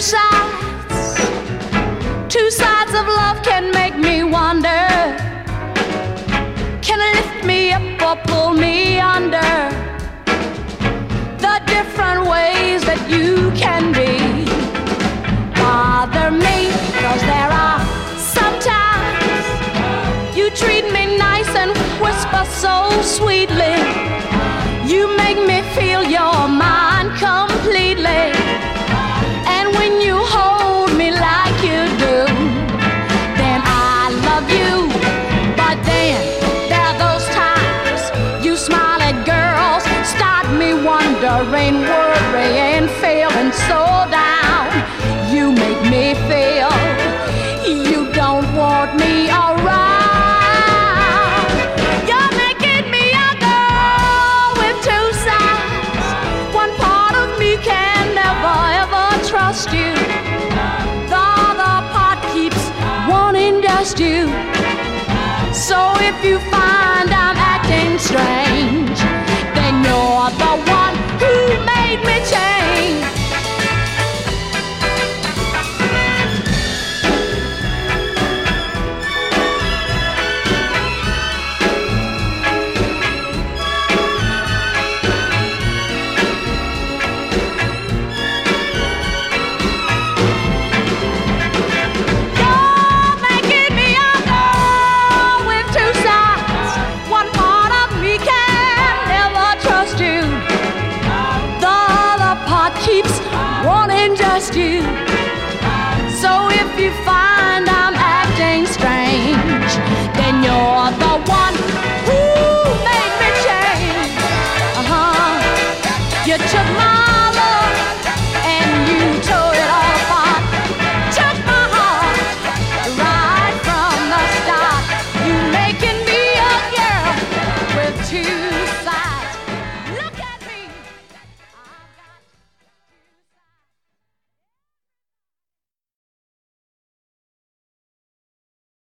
sides. Two sides of love can make me wonder. Can it lift me up or pull me under? The different ways that you can be bother me, 'cause there are sometimes you treat me nice and whisper so sweetly. You make me feel you're mine completely. And when you hold me like you do, then I love you. But then there are those times you smile at girls, start me wondering, worrying, feeling so down. You make me feel you don't want me around. You're making me a girl with two sides. One part of me can never ever trust you. The other part keeps wanting just you. So if you find